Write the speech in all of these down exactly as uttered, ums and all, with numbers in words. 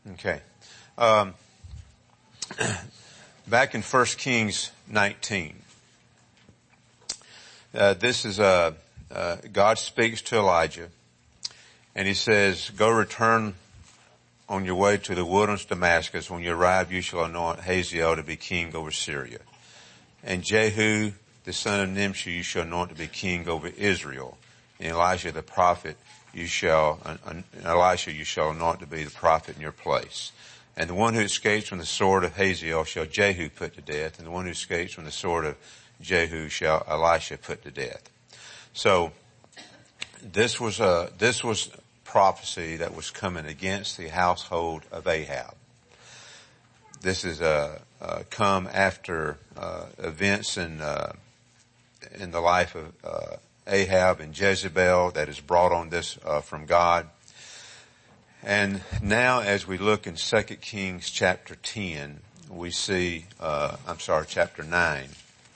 Okay. Um, back in First Kings nineteen, uh, this is uh, uh, God speaks to Elijah, and he says, "Go return on your way to the wilderness of Damascus. When you arrive, you shall anoint Hazael to be king over Syria, and Jehu, the son of Nimshi, you shall anoint to be king over Israel. And Elijah the prophet, you shall, uh, Elisha you shall anoint to be the prophet in your place. And the one who escapes from the sword of Hazael shall Jehu put to death, and the one who escapes from the sword of Jehu shall Elisha put to death." So, this was a, this was prophecy that was coming against the household of Ahab. This is, uh, uh come after, uh, events in, uh, in the life of, uh, Ahab and Jezebel that is brought on this, uh, from God. And now as we look in Second Kings chapter ten, we see, uh, I'm sorry, chapter nine,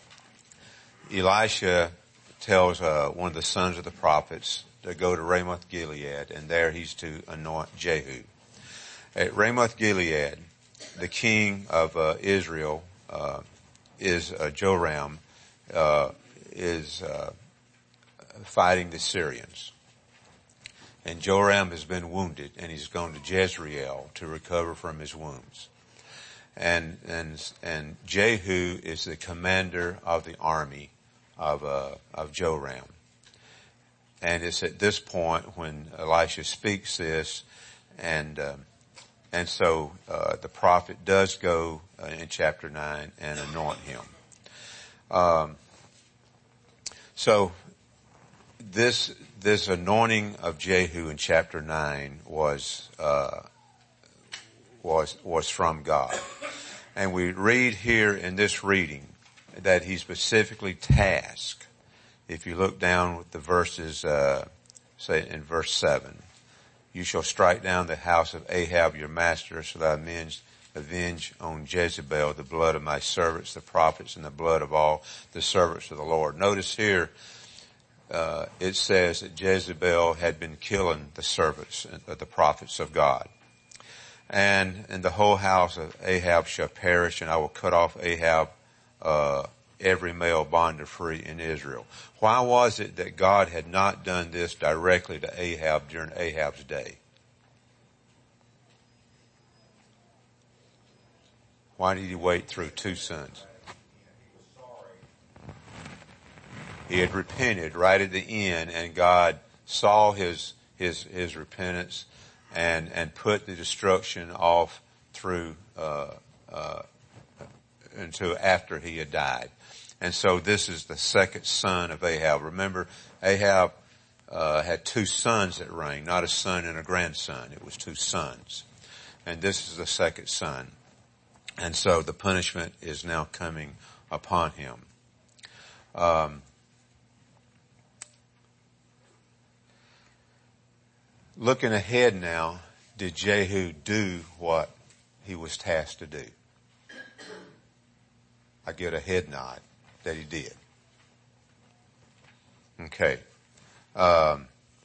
Elisha tells, uh, one of the sons of the prophets to go to Ramoth Gilead, and there he's to anoint Jehu. At Ramoth Gilead, the king of, uh, Israel, uh, is, uh, Joram, uh, is, uh, fighting the Syrians. And Joram has been wounded, and he's gone to Jezreel to recover from his wounds. And, and, and Jehu is the commander of the army of, uh, of Joram. And it's at this point when Elisha speaks this, and, um, and so, uh, the prophet does go uh, in chapter nine and anoint him. Um, so, this, this anointing of Jehu in chapter nine was, uh, was, was from God. And we read here in this reading that he specifically tasked, if you look down with the verses, uh, say in verse seven, "You shall strike down the house of Ahab your master, so that I avenge, avenge on Jezebel the blood of my servants, the prophets, and the blood of all the servants of the Lord." Notice here, uh, it says that Jezebel had been killing the servants of the prophets of God. And, and the whole house of Ahab shall perish, and I will cut off Ahab, uh, every male bond or free in Israel. Why was it that God had not done this directly to Ahab during Ahab's day? Why did he wait through two sons? He had repented right at the end, and God saw his, his, his repentance and, and put the destruction off through, uh, uh, until after he had died. And so this is the second son of Ahab. Remember, Ahab, uh, had two sons that reigned, not a son and a grandson. It was two sons. And this is the second son. And so the punishment is now coming upon him. Um, looking ahead now, did Jehu do what he was tasked to do? I get a head nod that he did. Okay. Um,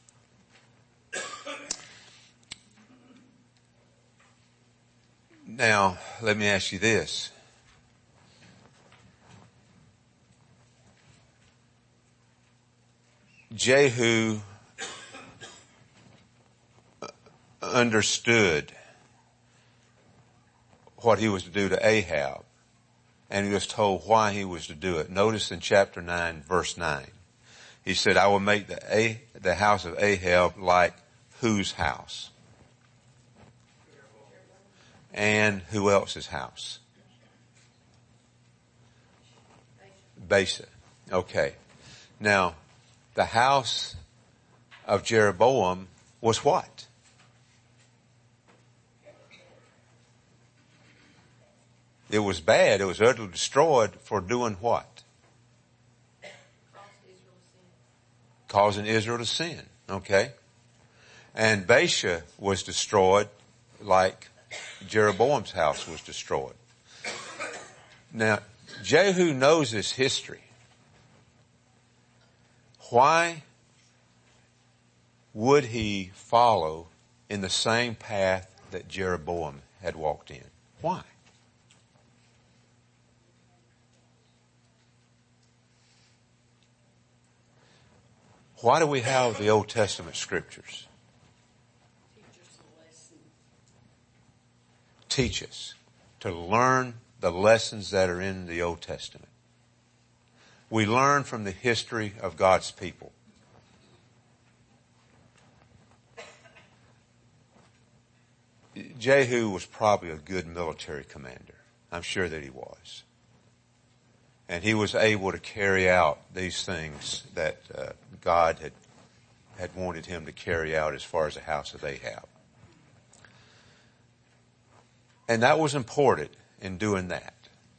now, let me ask you this. Jehu understood what he was to do to Ahab, and he was told why he was to do it. Notice in chapter nine, verse nine, he said, "I will make the A, the house of Ahab like whose house? And who else's house?" Baasha. Okay. Now, the house of Jeroboam was what? It was bad. It was utterly destroyed for doing what? Causing Israel to sin. Okay. And Baasha was destroyed like Jeroboam's house was destroyed. Now, Jehu knows this history. Why would he follow in the same path that Jeroboam had walked in. Why? Why do we have the Old Testament scriptures? Teach us to learn the lessons that are in the Old Testament. We learn from the history of God's people. Jehu was probably a good military commander. I'm sure that he was. And he was able to carry out these things that uh, God had had wanted him to carry out as far as the house of Ahab. And that was important in doing that.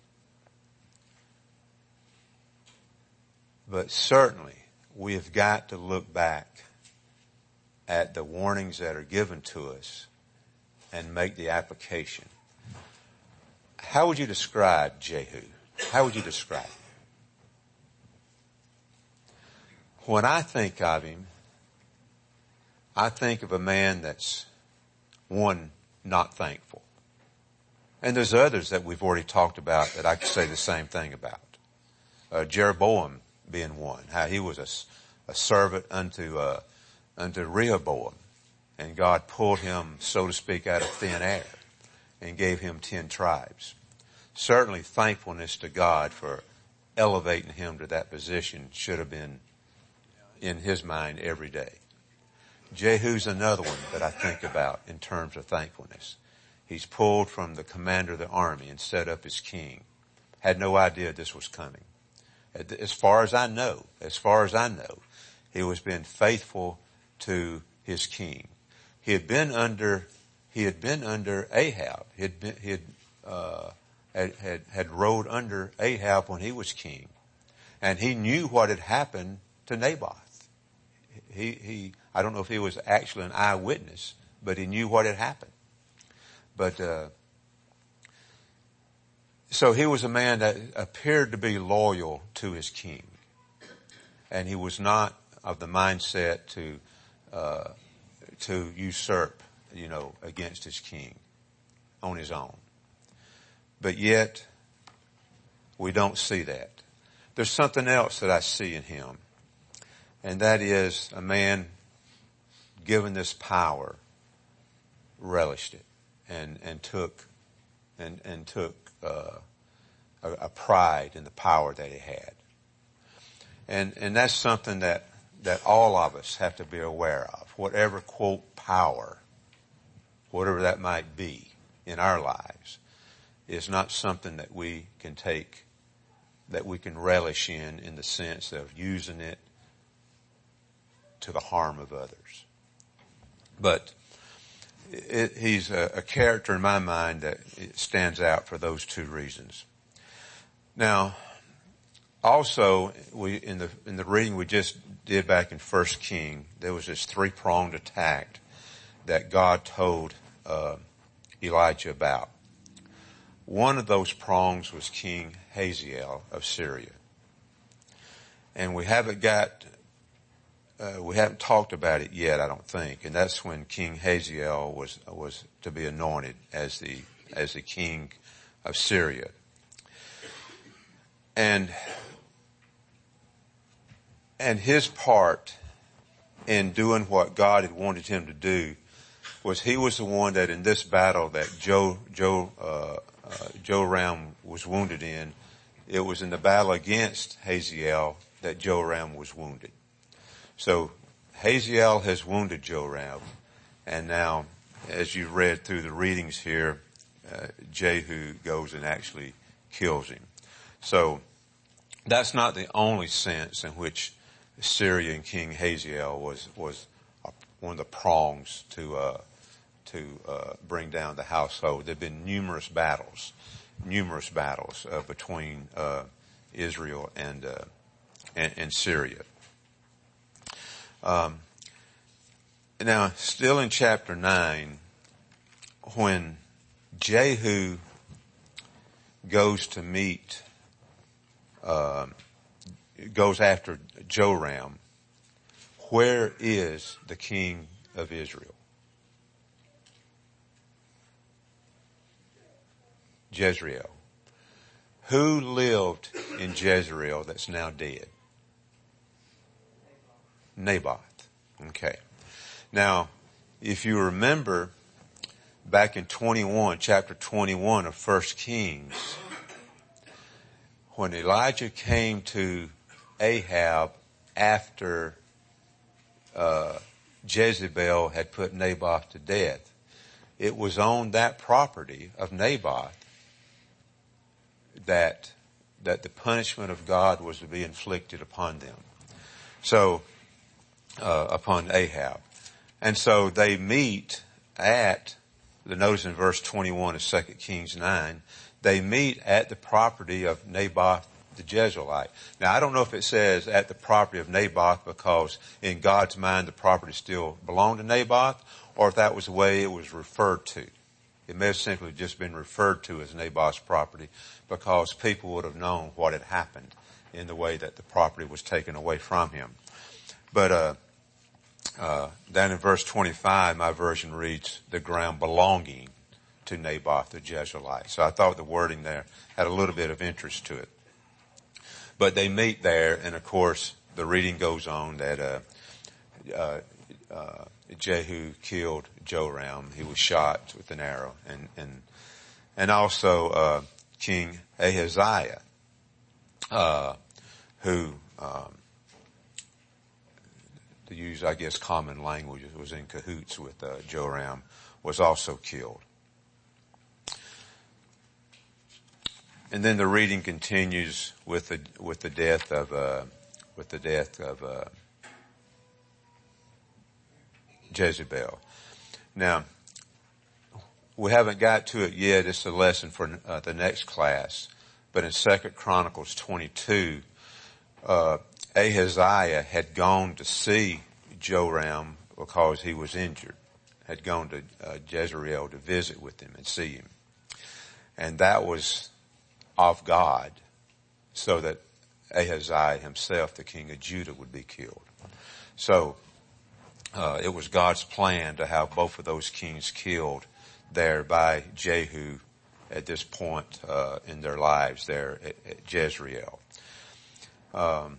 But certainly, we have got to look back at the warnings that are given to us and make the application. How would you describe Jehu? How would you describe him? When I think of him, I think of a man that's, one, not thankful. And there's others that we've already talked about that I could say the same thing about. Uh, Jeroboam being one, how he was a, a servant unto, uh, unto Rehoboam. And God pulled him, so to speak, out of thin air and gave him ten tribes. Certainly thankfulness to God for elevating him to that position should have been in his mind every day. Jehu's another one that I think about in terms of thankfulness. He's pulled from the commander of the army and set up as king. Had no idea this was coming. As far as I know, as far as I know, he was being faithful to his king. He had been under, he had been under Ahab. He had been, he had, uh, had, had, had rode under Ahab when he was king. And he knew what had happened to Naboth. He, he, I don't know if he was actually an eyewitness, but he knew what had happened. But, uh, so he was a man that appeared to be loyal to his king. And he was not of the mindset to, uh, to usurp, you know, against his king on his own. But yet, we don't see that. There's something else that I see in him. And that is a man given this power, relished it and, and took, and, and took, uh, a, a pride in the power that he had. And, and that's something that, that all of us have to be aware of. Whatever, quote, power, whatever that might be in our lives, is not something that we can take, that we can relish in, in the sense of using it to the harm of others. But it, he's a, a character in my mind that stands out for those two reasons. Now, also, we in the in the reading we just did back in First King, there was this three-pronged attack that God told uh, Elijah about. One of those prongs was King Hazael of Syria, and we haven't got uh, we haven't talked about it yet, I don't think. And that's when King Hazael was was to be anointed as the as the king of Syria, and. And his part in doing what God had wanted him to do was he was the one that in this battle that Joe, Joe, uh, uh, Joram was wounded in, it was in the battle against Hazael that Joram was wounded. So Hazael has wounded Joram, and now, as you read through the readings here, uh, Jehu goes and actually kills him. So that's not the only sense in which Syrian King Hazael was was one of the prongs to uh, to uh, bring down the household. There've been numerous battles, numerous battles uh, between uh, Israel and, uh, and and Syria. Um, now, still in chapter nine, when Jehu goes to meet. Uh, goes after Joram, where is the king of Israel? Jezreel. Who lived in Jezreel that's now dead? Naboth. Okay. Now, if you remember back in twenty-one, chapter twenty-one of First Kings, when Elijah came to Ahab after uh, Jezebel had put Naboth to death, it was on that property of Naboth that that the punishment of God was to be inflicted upon them. So, uh, upon Ahab. And so they meet at, the notice in verse twenty-one of Second Kings nine, they meet at the property of Naboth the Jezreelite. Now I don't know if it says at the property of Naboth because in God's mind the property still belonged to Naboth, or if that was the way it was referred to. It may have simply just been referred to as Naboth's property because people would have known what had happened in the way that the property was taken away from him. But, uh, uh, down in verse twenty-five, my version reads, the ground belonging to Naboth the Jezreelite. So I thought the wording there had a little bit of interest to it. But they meet there, and of course, the reading goes on that, uh, uh, uh, Jehu killed Joram. He was shot with an arrow. And, and, and also, uh, King Ahaziah, uh, who, um, to use, I guess, common language, was in cahoots with, uh, Joram, was also killed. And then the reading continues with the, with the death of, uh, with the death of, uh, Jezebel. Now, we haven't got to it yet. It's a lesson for uh, the next class. But in Second Chronicles twenty-two, uh, Ahaziah had gone to see Joram because he was injured. Had gone to uh, Jezreel to visit with him and see him. And that was of God, so that Ahaziah himself, the king of Judah, would be killed. So, Uh, it was God's plan to have both of those kings killed there by Jehu at this point uh, in their lives there at, at Jezreel. Um,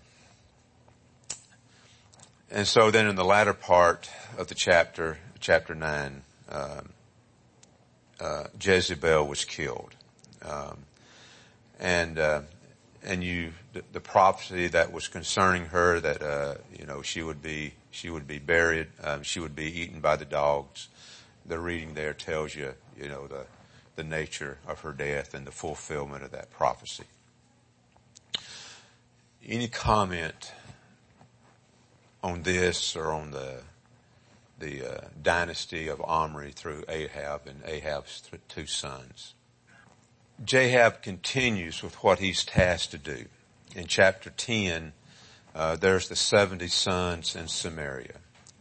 and so then in the latter part of the chapter, chapter nine, um, uh, Jezebel was killed. Um, and uh, and you the, the prophecy that was concerning her that uh, you know she would be She would be buried. Um, she would be eaten by the dogs. The reading there tells you, you know, the, the nature of her death and the fulfillment of that prophecy. Any comment on this or on the, the, uh, dynasty of Omri through Ahab and Ahab's th- two sons? Jahab continues with what he's tasked to do. In chapter ten, Uh, there's the seventy sons in Samaria.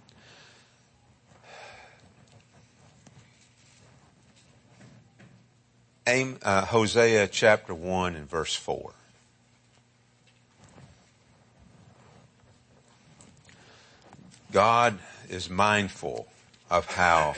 Aim, uh, Hosea chapter one and verse four. God is mindful of how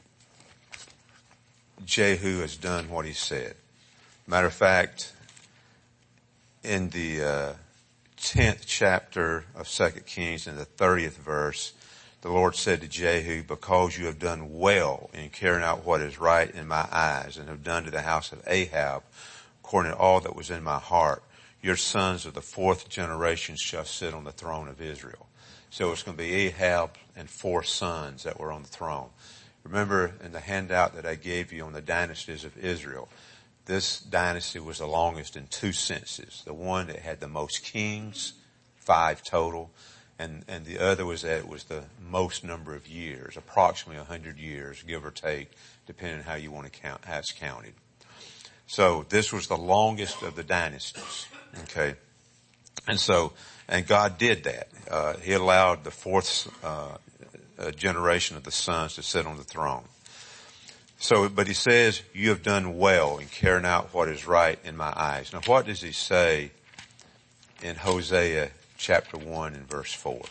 Jehu has done what he said. Matter of fact, in the, uh, tenth chapter of Second Kings in the thirtieth verse, the Lord said to Jehu, because you have done well in carrying out what is right in my eyes and have done to the house of Ahab according to all that was in my heart, your sons of the fourth generation shall sit on the throne of Israel. So it's going to be Ahab and four sons that were on the throne. Remember in the handout that I gave you on the dynasties of Israel, this dynasty was the longest in two senses. The one that had the most kings, five total, and, and the other was that it was the most number of years, approximately a hundred years, give or take, depending on how you want to count, how it's counted. So this was the longest of the dynasties. Okay. And so, and God did that. Uh, he allowed the fourth, uh, uh, generation of the sons to sit on the throne. So, but he says, you have done well in carrying out what is right in my eyes. Now what does he say in Hosea chapter one and verse four?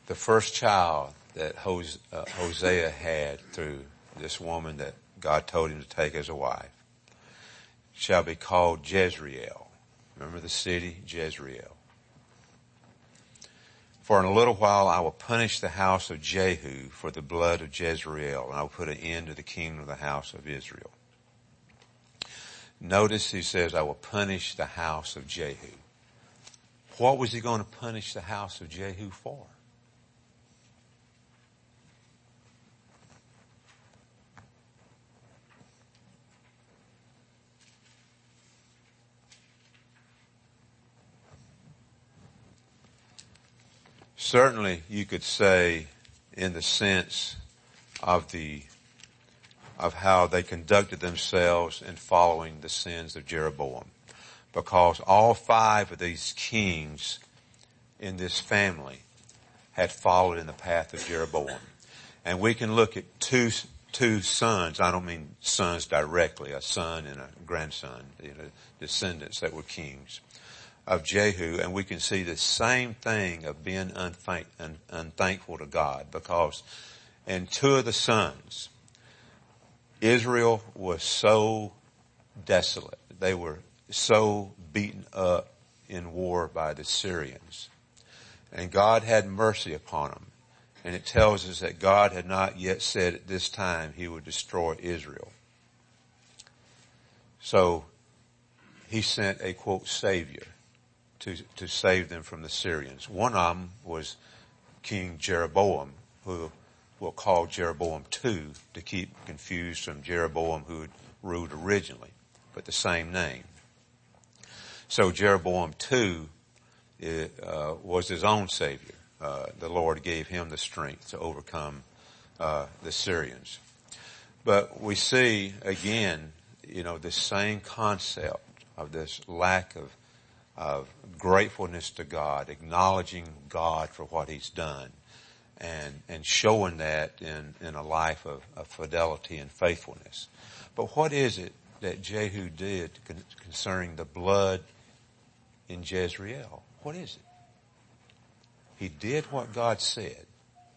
the first child that Hosea had through this woman that God told him to take as a wife shall be called Jezreel. Remember the city? Jezreel. For in a little while I will punish the house of Jehu for the blood of Jezreel, and I will put an end to the kingdom of the house of Israel. Notice he says, I will punish the house of Jehu. What was he going to punish the house of Jehu for? Certainly you could say in the sense of the of how they conducted themselves in following the sins of Jeroboam. Because all five of these kings in this family had followed in the path of Jeroboam. And we can look at two two sons, I don't mean sons directly, a son and a grandson, you know, descendants that were kings of Jehu, and we can see the same thing of being unthank, un, unthankful to God, because in two of the sons, Israel was so desolate. They were so beaten up in war by the Syrians. And God had mercy upon them. And it tells us that God had not yet said at this time he would destroy Israel. So he sent a, quote, savior to, to save them from the Syrians. One of them was King Jeroboam, who we'll call Jeroboam the Second to keep confused from Jeroboam who had ruled originally, but the same name. So Jeroboam the Second uh, was his own savior. Uh, the Lord gave him the strength to overcome uh, the Syrians. But we see again, you know, this same concept of this lack of of gratefulness to God, acknowledging God for what he's done, and and showing that in, in a life of, of fidelity and faithfulness. But what is it that Jehu did con- concerning the blood in Jezreel? What is it? He did what God said.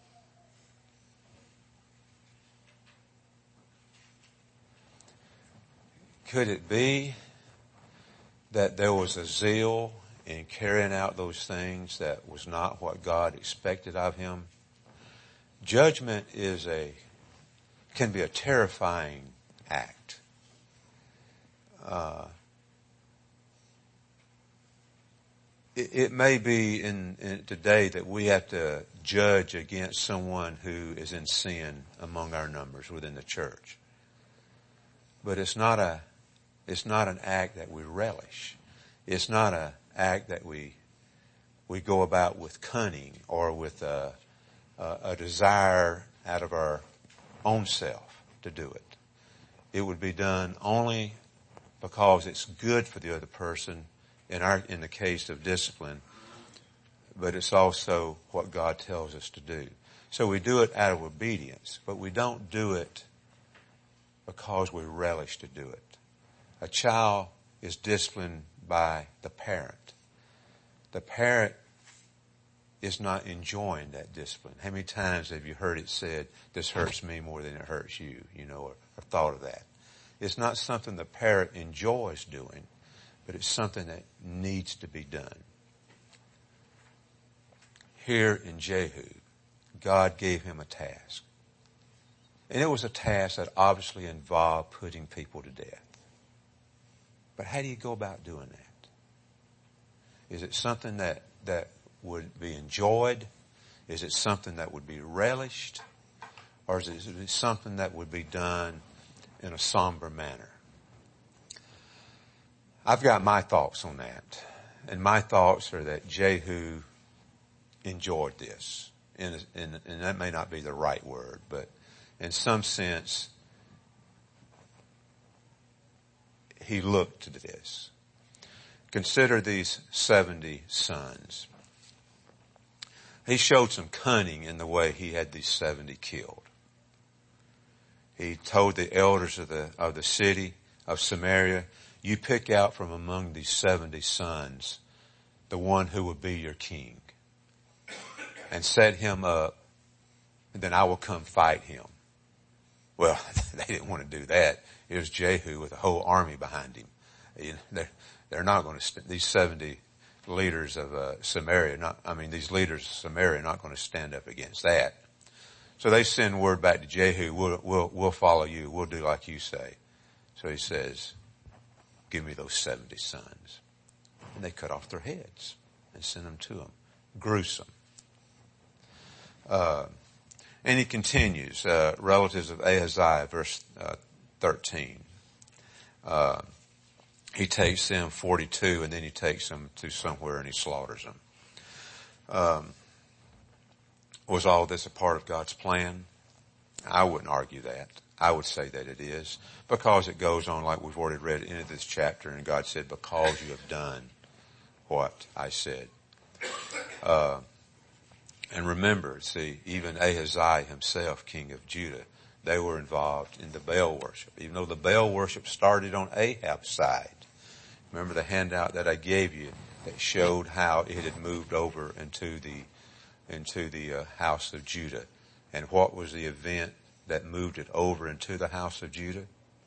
Could it be that there was a zeal in carrying out those things that was not what God expected of him? Judgment is a, can be a terrifying act. Uh, it, it may be in, in today that we have to judge against someone who is in sin among our numbers within the church. But it's not a, it's not an act that we relish. It's not an act that we, we go about with cunning or with a, a, a desire out of our own self to do it. It would be done only because it's good for the other person in our, in the case of discipline, but it's also what God tells us to do. So we do it out of obedience, but we don't do it because we relish to do it. A child is disciplined by the parent. The parent is not enjoying that discipline. How many times have you heard it said, this hurts me more than it hurts you, you know, or, or thought of that? It's not something the parent enjoys doing, but it's something that needs to be done. Here in Jehu, God gave him a task. And it was a task that obviously involved putting people to death. But how do you go about doing that? Is it something that, that would be enjoyed? Is it something that would be relished? Or is it something that would be done in a somber manner? I've got my thoughts on that. And my thoughts are that Jehu enjoyed this. And, and, and that may not be the right word, but in some sense, he looked to this. Consider these seventy sons. He showed some cunning in the way he had these seventy killed. He told the elders of the, of the city of Samaria, you pick out from among these seventy sons the one who will be your king. and set him up, and then I will come fight him. Well, they didn't want to do that. It was Jehu with a whole army behind him. You know, they're, they're not going to, st- these seventy leaders of uh, Samaria, not, I mean, these leaders of Samaria are not going to stand up against that. So they send word back to Jehu, we'll, we'll, we'll follow you. We'll do like you say. So he says, give me those seventy sons. And they cut off their heads and sent them to him. Gruesome. Uh, and he continues, uh, relatives of Ahaziah, verse uh, thirteen. Uh, he takes them forty-two, and then he takes them to somewhere and he slaughters them. Um, was all this a part of God's plan? I wouldn't argue that. I would say that it is, because it goes on like we've already read into this chapter, and God said, because you have done what I said. Uh, and remember, see, even Ahaziah himself, king of Judah, they were involved in the Baal worship, even though the Baal worship started on Ahab's side. Remember the handout that I gave you that showed how it had moved over into the into the uh, house of Judah. And what was the event that moved it over into the house of Judah?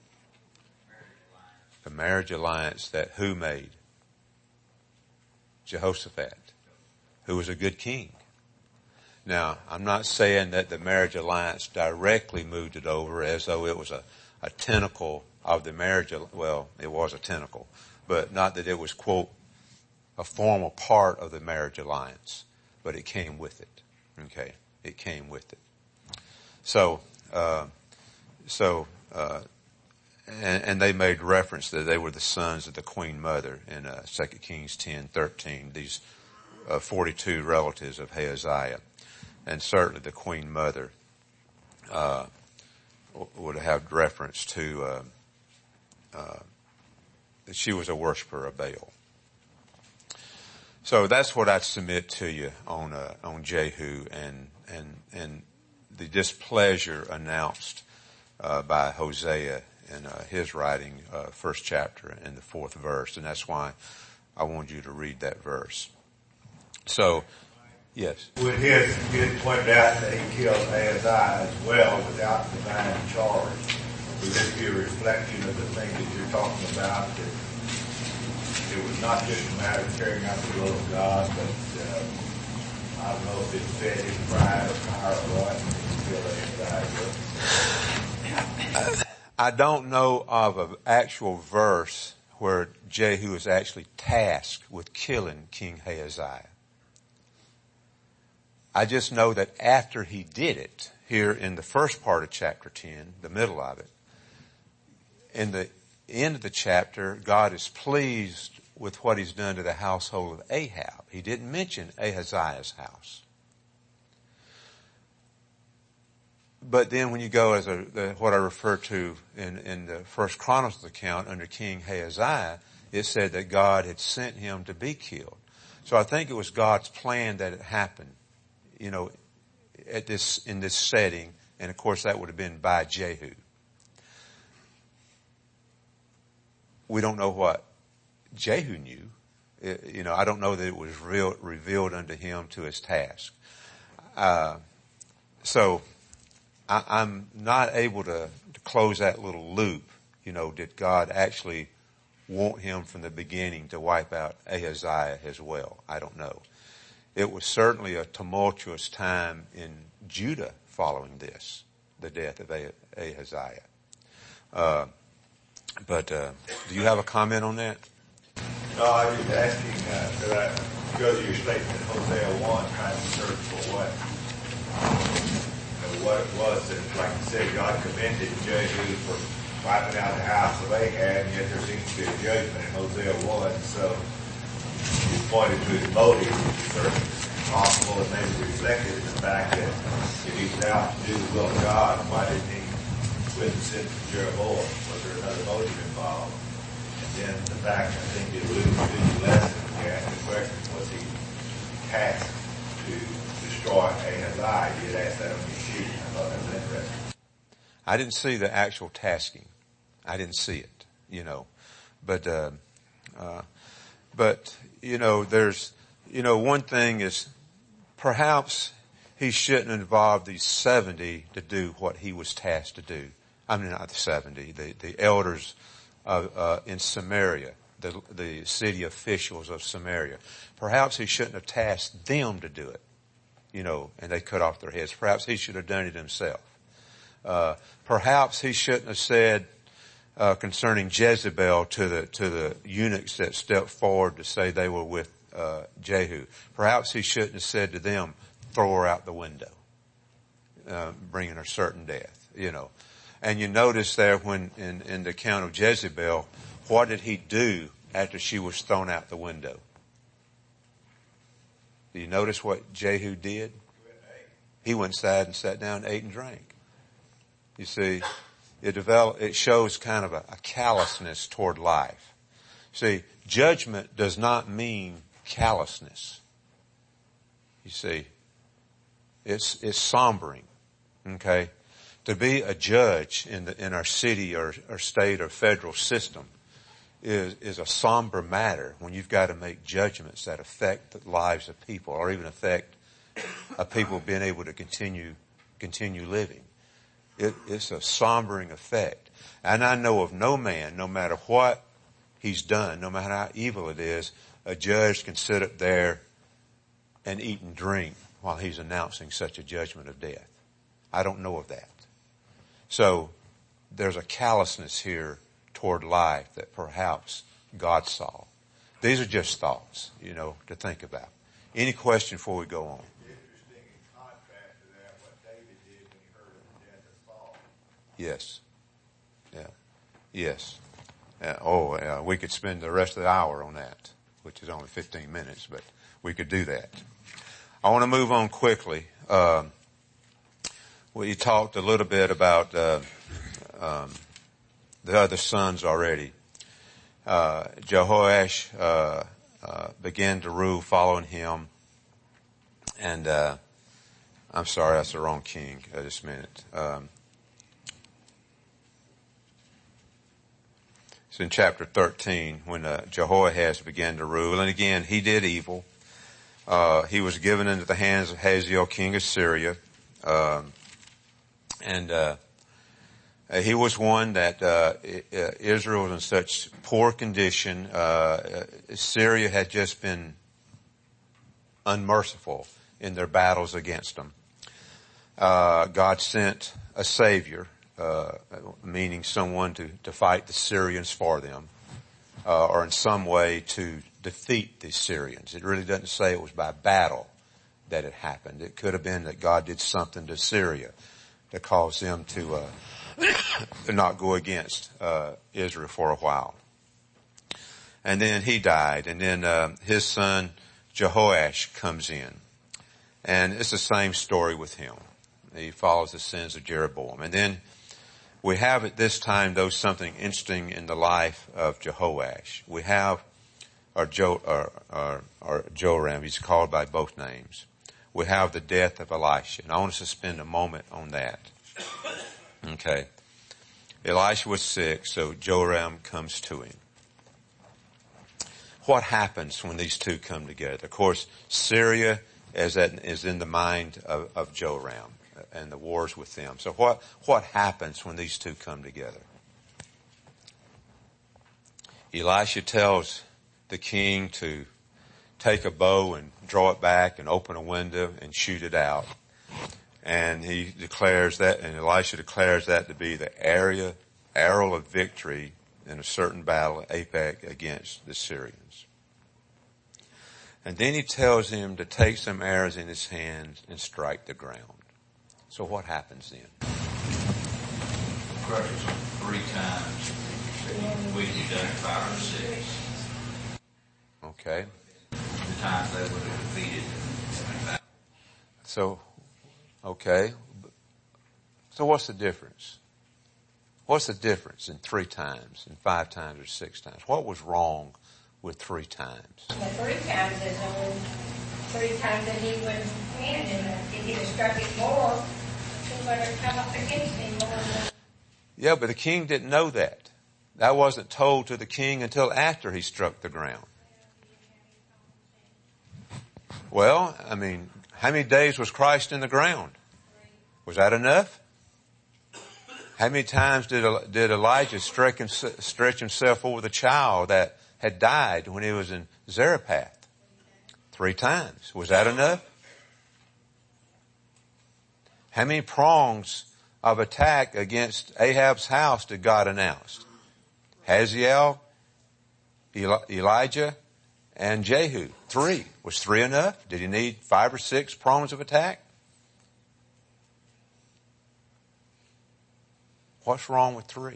The marriage alliance that who made? Jehoshaphat, who was a good king. Now, I'm not saying that the marriage alliance directly moved it over as though it was a, a tentacle of the marriage. Well, it was a tentacle, but not that it was, quote, a formal part of the marriage alliance, but it came with it. Okay. It came with it. So, uh, so, uh, and, and they made reference that they were the sons of the queen mother in, uh, Second Kings ten thirteen, these, uh, forty-two relatives of Ahaziah. And certainly the queen mother, uh, would have reference to, uh, uh, that she was a worshiper of Baal. So that's what I'd submit to you on, uh, on Jehu and, and, and the displeasure announced, uh, by Hosea in, uh, his writing, uh, first chapter in the fourth verse. And that's why I wanted you to read that verse. So, yes. With his, you had pointed out that he killed Ahaziah as well without divine charge. Would this be a reflection of the thing that you're talking about, that it was not just a matter of carrying out the will of God, but uh, I don't know if it fed his pride or power or what, he killed Ahaziah. I don't know of an actual verse where Jehu is actually tasked with killing King Ahaziah. I just know that after he did it, here in the first part of chapter ten, the middle of it, in the end of the chapter, God is pleased with what he's done to the household of Ahab. He didn't mention Ahaziah's house. But then when you go as a, the, what I refer to in, in the First Chronicles account under King Ahaziah, it said that God had sent him to be killed. So I think it was God's plan that it happened, you know, at this, in this setting. And of course that would have been by Jehu. We don't know what Jehu knew. It, you know, I don't know that it was real, revealed unto him to his task. Uh, so I, I'm not able to, to close that little loop. You know, did God actually want him from the beginning to wipe out Ahaziah as well? I don't know. It was certainly a tumultuous time in Judah following this, the death of Ahaziah. Uh, but uh, do you have a comment on that? No, I was just asking, uh, could I go to your statement in Hosea one, trying to search for what, you know, what it was that, like you said, God commended Jehu for wiping out the house of Ahab, and yet there seems to be a judgment in Hosea one, so you pointed to his motive, which is certainly possible and maybe reflected in the fact that if he's out to do the will of God, why didn't he quit the sin of Jeroboam? Was there another motive involved? And then the fact, I think it alludes to the lesson, we asked the question, was he tasked to destroy Ahaziah? You had asked that on your sheet, and I thought that was interesting. I didn't see the actual tasking. I didn't see it, you know. But, uh, uh, but, you know, there's, you know, one thing is perhaps he shouldn't involve these seventy to do what he was tasked to do. I mean, not the seventy, the, the elders of, uh, in Samaria, the, the city officials of Samaria. Perhaps he shouldn't have tasked them to do it, you know, and they cut off their heads. Perhaps he should have done it himself. Uh, perhaps he shouldn't have said, uh, concerning Jezebel to the, to the eunuchs that stepped forward to say they were with, uh, Jehu. Perhaps he shouldn't have said to them, throw her out the window, uh, bringing her certain death, you know. And you notice there when, in, in the account of Jezebel, what did he do after she was thrown out the window? Do you notice what Jehu did? He went inside and sat down and ate and drank. You see, it develop, it shows kind of a, a callousness toward life. See, judgment does not mean callousness. You see, it's, it's sombering. Okay? To be a judge in the, in our city or, or state or federal system is, is a somber matter when you've got to make judgments that affect the lives of people or even affect a people being able to continue, continue living. It, it's a sombering effect. And I know of no man, no matter what he's done, no matter how evil it is, a judge can sit up there and eat and drink while he's announcing such a judgment of death. I don't know of that. So there's a callousness here toward life that perhaps God saw. These are just thoughts, you know, to think about. Any question before we go on? Interesting in contrast to that, what David did when he heard of the death of Saul. Yes. Yeah. Yes. Uh, oh, uh, we could spend the rest of the hour on that, which is only fifteen minutes, but we could do that. I want to move on quickly. Um, we talked a little bit about uh, um, the other sons already. Uh, Jehoash uh, uh, began to rule following him, and uh, I'm sorry, that's the wrong king. Uh, just a minute. Um, it's in chapter thirteen when uh, Jehoahaz began to rule, and again he did evil. Uh, he was given into the hands of Hazael, king of Syria. Um, and, uh, he was one that, uh, Israel was in such poor condition. Uh, Syria had just been unmerciful in their battles against them. Uh, God sent a savior, uh, meaning someone to, to fight the Syrians for them, uh, or in some way to defeat the Syrians. It really doesn't say it was by battle that it happened. It could have been that God did something to Syria to cause them to, uh, to not go against, uh, Israel for a while. And then he died, and then, uh, his son Jehoash comes in. And it's the same story with him. He follows the sins of Jeroboam. And then we have at this time, though, something interesting in the life of Jehoash. We have or Jo, or, or, or Joram, he's called by both names. We have the death of Elisha, and I want us to spend a moment on that. Okay. Elisha was sick, so Joram comes to him. What happens when these two come together? Of course, Syria is, at, is in the mind of, of Joram and the wars with them. So what, what happens when these two come together? Elisha tells the king to take a bow and draw it back and open a window and shoot it out. And he declares that, and Elisha declares that to be the area, arrow of victory in a certain battle, Apec, against the Syrians. And then he tells him to take some arrows in his hands and strike the ground. So what happens then? Crushes three times. We have done five or six. Okay. The times they were defeated. So, okay. So what's the difference? What's the difference in three times, and five times, or six times? What was wrong with three times? The three times is only three times that he was in, and if he'd have struck it more, he would have come up against him more. Yeah, but the king didn't know that. That wasn't told to the king until after he struck the ground. Well, I mean, How many days was Christ in the ground? Was that enough? How many times did, did Elijah stretch, stretch himself over the child that had died when he was in Zarephath? Three times. Was that enough? How many prongs of attack against Ahab's house did God announce? Hazael, Eli- Elijah, and Jehu. Three. Was three enough? Did he need five or six prongs of attack? What's wrong with three?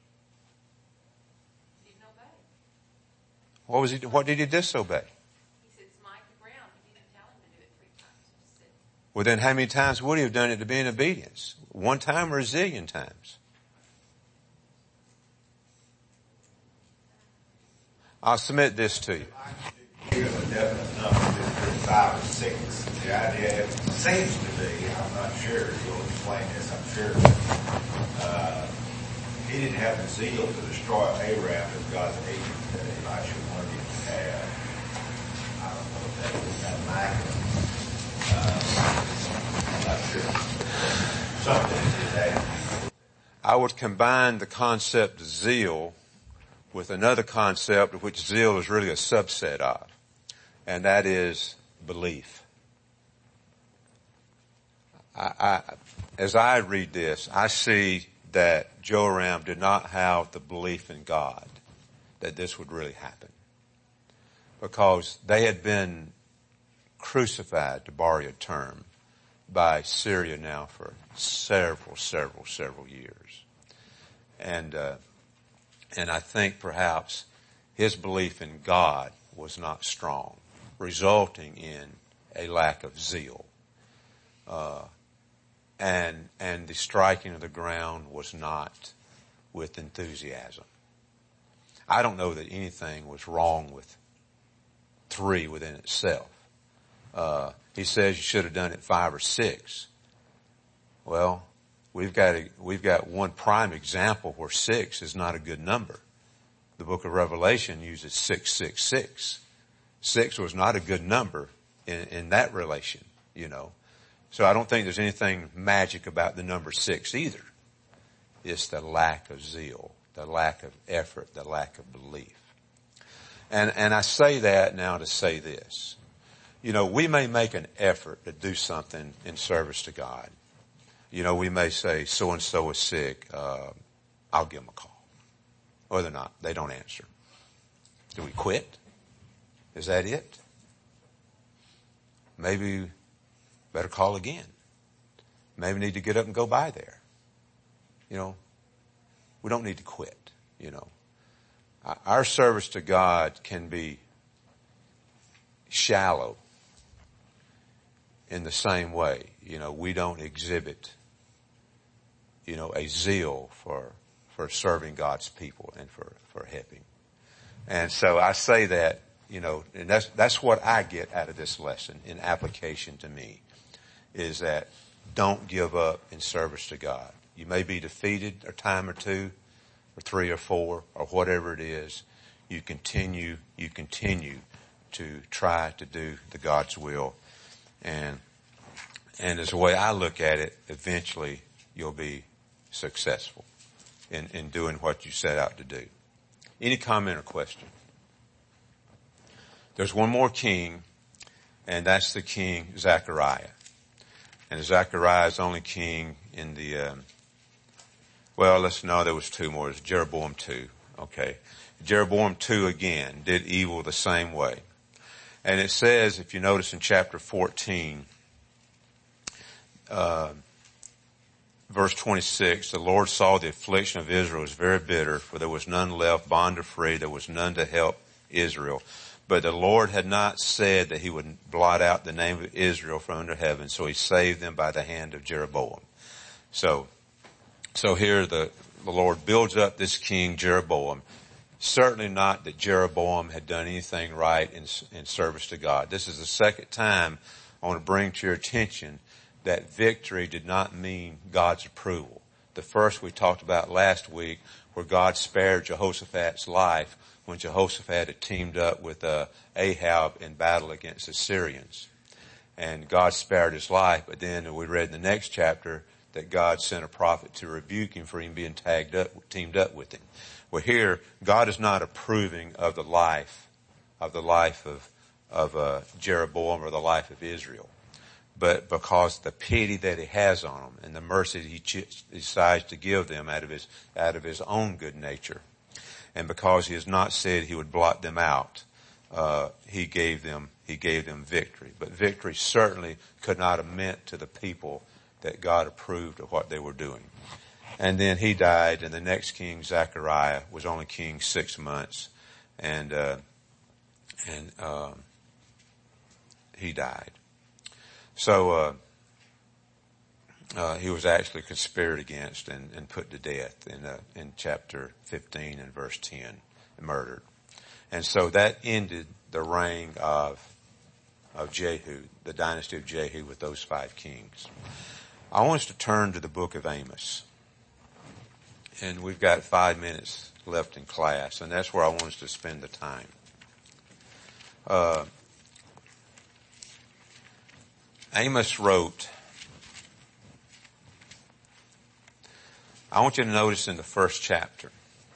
He didn't obey. What was he? What did he disobey? He said, smite the ground. He didn't tell him to do it three times. He just said, Well, then how many times would he have done it to be in obedience? One time or a zillion times? I'll submit this to you. Give him a definite number, just five or six. The idea, it seems to be, I'm not sure, you'll explain this, I'm sure, uh, he didn't have the zeal to destroy Aram as God's agent that Elisha wanted him to have. I don't know if that was that lack of, uh, I'm not sure. Something did that. I would combine the concept of zeal with another concept of which zeal is really a subset of, and that is belief. I, I, as I read this, I see that Joram did not have the belief in God that this would really happen, because they had been crucified, to borrow a term, by Syria now for several, several, several years. And, uh, and I think perhaps his belief in God was not strong, resulting in a lack of zeal. Uh, and, and the striking of the ground was not with enthusiasm. I don't know that anything was wrong with three within itself. Uh, he says you should have done it five or six. Well, we've got a, we've got one prime example where six is not a good number. The book of Revelation uses six, six, six. Six was not a good number in, in that relation, you know. So I don't think there's anything magic about the number six either. It's the lack of zeal, the lack of effort, the lack of belief. And, and I say that now to say this. You know, we may make an effort to do something in service to God. You know, we may say, so-and-so is sick, uh, I'll give them a call. Or they're not. They don't answer. Do we quit? Is that it? Maybe better call again. Maybe need to get up and go by there. You know, we don't need to quit, you know. Our service to God can be shallow in the same way. You know, we don't exhibit, you know, a zeal for, for serving God's people and for, for helping. And so I say that, you know, and that's, that's what I get out of this lesson in application to me, is that don't give up in service to God. You may be defeated a time or two or three or four or whatever it is. You continue, you continue to try to do the God's will. And, and as the way I look at it, eventually you'll be successful in, in doing what you set out to do. Any comment or question? There's one more king, and that's the king Zechariah. And Zechariah is only king in the, um, well, let's know there was two more. It's Jeroboam two. Okay. Jeroboam two again did evil the same way. And it says, if you notice in chapter fourteen, uh, verse twenty-six, the Lord saw the affliction of Israel was very bitter, for there was none left, bond or free, there was none to help Israel. But the Lord had not said that he would blot out the name of Israel from under heaven, so he saved them by the hand of Jeroboam. So, so here the, the Lord builds up this king Jeroboam. Certainly not that Jeroboam had done anything right in, in service to God. This is the second time I want to bring to your attention that victory did not mean God's approval. The first we talked about last week, where God spared Jehoshaphat's life when Jehoshaphat had teamed up with uh, Ahab in battle against the Syrians. and God spared his life. But then we read in the next chapter that God sent a prophet to rebuke him for him being tagged up, teamed up with him. Well, here God is not approving of the life, of the life of of uh, Jeroboam or the life of Israel, but because the pity that he has on them and the mercy that he ch- decides to give them out of his out of his own good nature, and because he has not said he would blot them out, uh, he gave them he gave them victory. But victory certainly could not have meant to the people that God approved of what they were doing. And then he died, and the next king, Zechariah, was only king six months, and uh, and um, he died. So uh, uh, he was actually conspired against and, and put to death in uh, in chapter fifteen and verse ten, murdered. And so that ended the reign of of Jehu, the dynasty of Jehu, with those five kings. I want us to turn to the book of Amos. And we've got five minutes left in class, and that's where I want us to spend the time. Uh, Amos wrote, I want you to notice in the first chapter,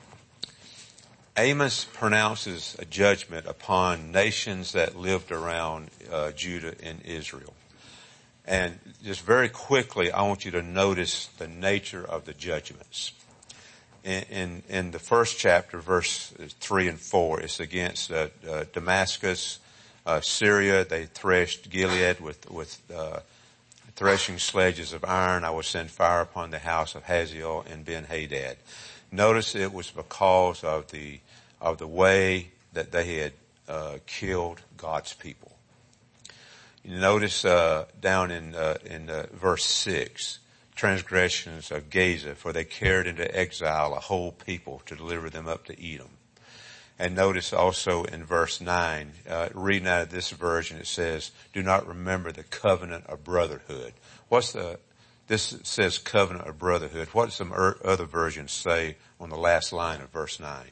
Amos pronounces a judgment upon nations that lived around uh, Judah and Israel. And just very quickly, I want you to notice the nature of the judgments. In, in, in the first chapter, verse three and four, it's against uh, uh, Damascus, uh, Syria. They threshed Gilead with, with uh, threshing sledges of iron. I will send fire upon the house of Hazael and Ben-Hadad. Notice it was because of the of the way that they had uh, killed God's people. You notice uh, down in uh, in uh, verse six, transgressions of Gaza, for they carried into exile a whole people to deliver them up to Edom. And notice also in verse nine, uh, reading out of this version, it says, "Do not remember the covenant of brotherhood." What's the This says covenant of brotherhood. What do some er, other versions say on the last line of verse nine?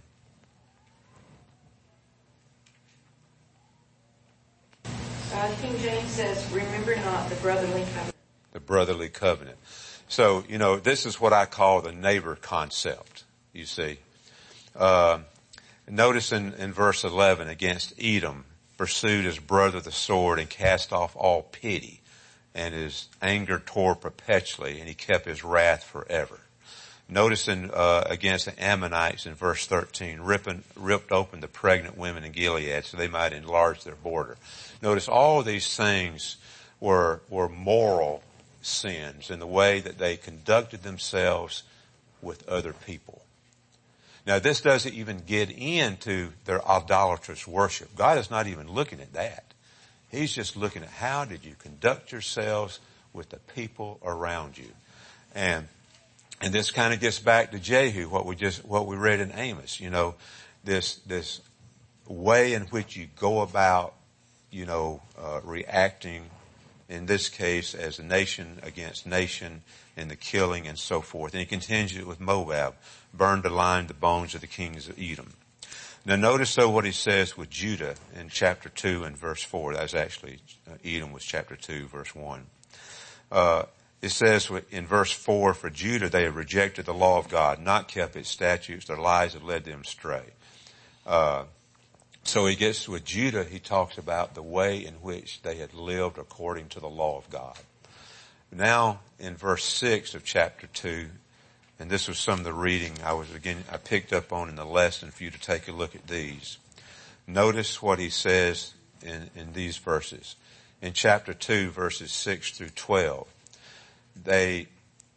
Uh, King James says, "Remember not the brotherly covenant." The brotherly covenant. So, you know, this is what I call the neighbor concept, you see. Uh, notice in, in verse eleven, against Edom, pursued his brother the sword and cast off all pity. And his anger tore perpetually, and he kept his wrath forever. Notice in, uh, against the Ammonites in verse thirteen, ripping, ripped open the pregnant women in Gilead so they might enlarge their border. Notice all of these things were, were moral sins in the way that they conducted themselves with other people. Now, this doesn't even get into their idolatrous worship. God is not even looking at that. He's just looking at how did you conduct yourselves with the people around you. And, and this kind of gets back to Jehu, what we just, what we read in Amos, you know, this, this way in which you go about, you know, uh, reacting, in this case, as a nation against nation in the killing and so forth. And he continues it with Moab, burned alive the bones of the kings of Edom. Now notice though what he says with Judah in chapter two and verse four. That's actually, uh, Edom was chapter two, verse one. Uh, it says in verse four, for Judah they have rejected the law of God, not kept its statutes, their lies have led them astray. Uh, so he gets with Judah, he talks about the way in which they had lived according to the law of God. Now in verse six of chapter two, and this was some of the reading I was again, I picked up on in the lesson for you to take a look at these. Notice what he says in, in these verses. In chapter two, verses six through twelve, they,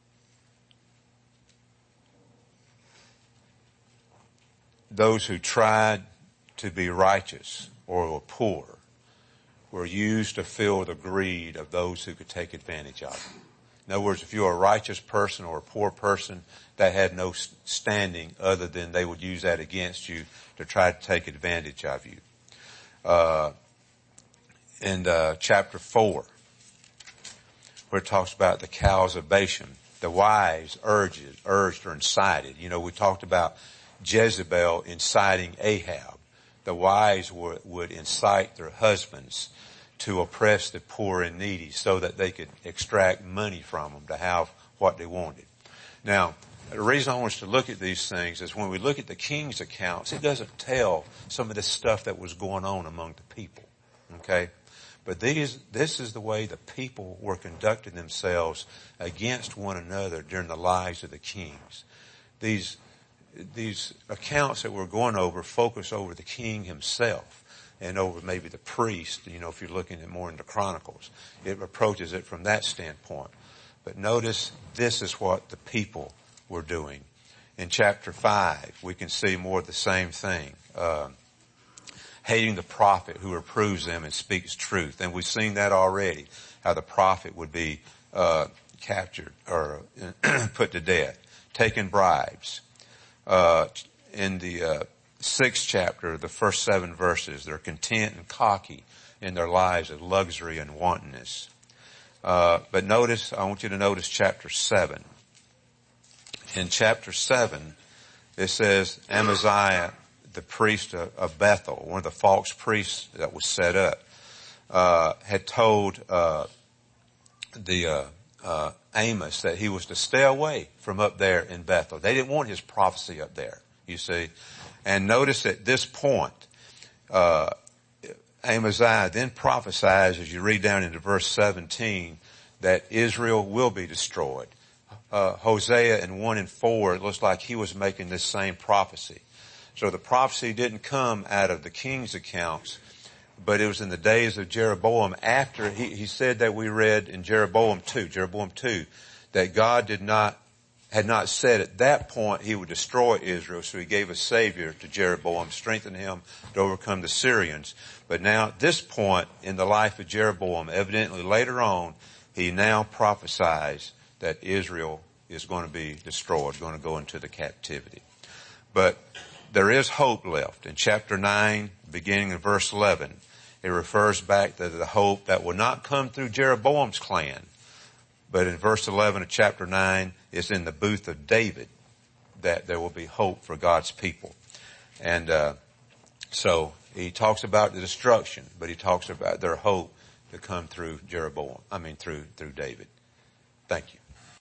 those who tried to be righteous or were poor were used to fill the greed of those who could take advantage of them. In other words, if you were a righteous person or a poor person, that had no standing other than they would use that against you to try to take advantage of you. Uh, in uh, chapter four, where it talks about the cows of Bashan, the wives urged, urged or incited. You know, we talked about Jezebel inciting Ahab. The wives would, would incite their husbands to oppress the poor and needy so that they could extract money from them to have what they wanted. Now, the reason I want us to look at these things is when we look at the king's accounts, it doesn't tell some of the stuff that was going on among the people. Okay? But these, this is the way the people were conducting themselves against one another during the lives of the kings. These, these accounts that we're going over focus over the king himself and over maybe the priest, you know, if you're looking at more into Chronicles. It approaches it from that standpoint. But notice this is what the people were doing. In chapter five, we can see more of the same thing. Uh, hating the prophet who reproves them and speaks truth. And we've seen that already, how the prophet would be uh captured or put to death, taking bribes. Uh in the uh sixth chapter, the first seven verses, they're content and cocky in their lives of luxury and wantonness. Uh but notice, I want you to notice chapter seven. In chapter seven, it says Amaziah, the priest of Bethel, one of the false priests that was set up, uh, had told, uh, the, uh, uh, Amos that he was to stay away from up there in Bethel. They didn't want his prophecy up there, you see. And notice at this point, uh, Amaziah then prophesies, as you read down into verse seventeen, that Israel will be destroyed. Uh, Hosea in one and four, it looks like he was making this same prophecy. So the prophecy didn't come out of the king's accounts, but it was in the days of Jeroboam after he, he said that we read in Jeroboam two, Jeroboam two, that God did not, had not said at that point he would destroy Israel, so he gave a savior to Jeroboam, strengthened him to overcome the Syrians. But now at this point in the life of Jeroboam, evidently later on, he now prophesies that Israel is going to be destroyed, going to go into the captivity. But there is hope left. In chapter nine, beginning in verse eleven, it refers back to the hope that will not come through Jeroboam's clan. But in verse eleven of chapter nine, it's in the booth of David that there will be hope for God's people. And uh so he talks about the destruction, but he talks about their hope to come through Jeroboam. I mean through through David. Thank you.